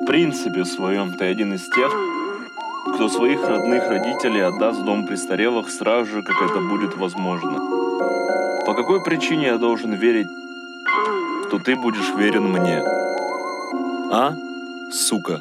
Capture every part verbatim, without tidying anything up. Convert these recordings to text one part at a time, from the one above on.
В принципе, в своем ты один из тех, кто своих родных родителей отдаст в дом престарелых сразу же, как это будет возможно. По какой причине я должен верить, что ты будешь верен мне? А? Сука.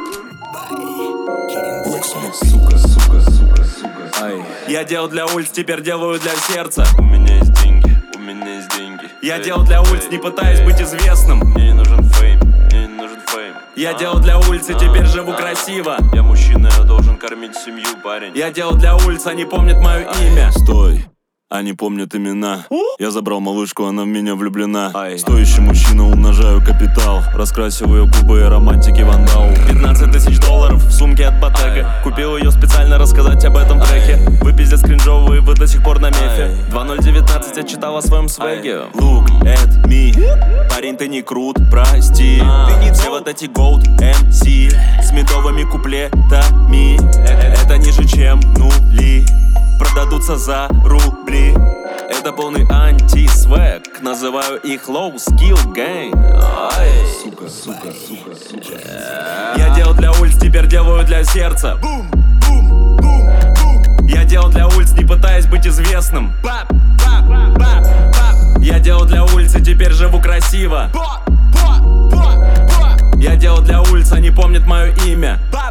Сука, сука, сука, сука. Ай. Я делал для улиц, теперь делаю для сердца. У меня есть деньги, у меня есть деньги. Я делал для улиц, не пытаясь быть известным. Мне не нужен фейм, мне не нужен фейм. Я делал для улицы, теперь живу красиво. Я мужчина, я должен кормить семью, парень. Я делал для улиц, они помнят мое имя. Стой, они помнят имена. Я забрал малышку, она в меня влюблена. Ай. Стоящий мужчина, умножаю капитал. Раскрасиваю губы романтики вандал. Пятнадцать тысяч долларов в сумке от Ботега. Купил ее специально рассказать об этом треке. Вы пиздец кринжовые, вы до сих пор на мефе. Два ноль девятнадцать я читал о своем свеге. Look at me. Парень, ты не крут, прости. Ты не все вот эти голд эм си с медовыми куплетами. Это ниже, чем нули. Продадутся за рубли. Это полный анти-свэг. Называю их low skill gang. Ай. Сука, сука, сука, сука. Я делал для улиц, теперь делаю для сердца. Я делал для улиц, не пытаясь быть известным. Я делал для улиц, и теперь живу красиво. Я делал для улиц, они помнят мое имя.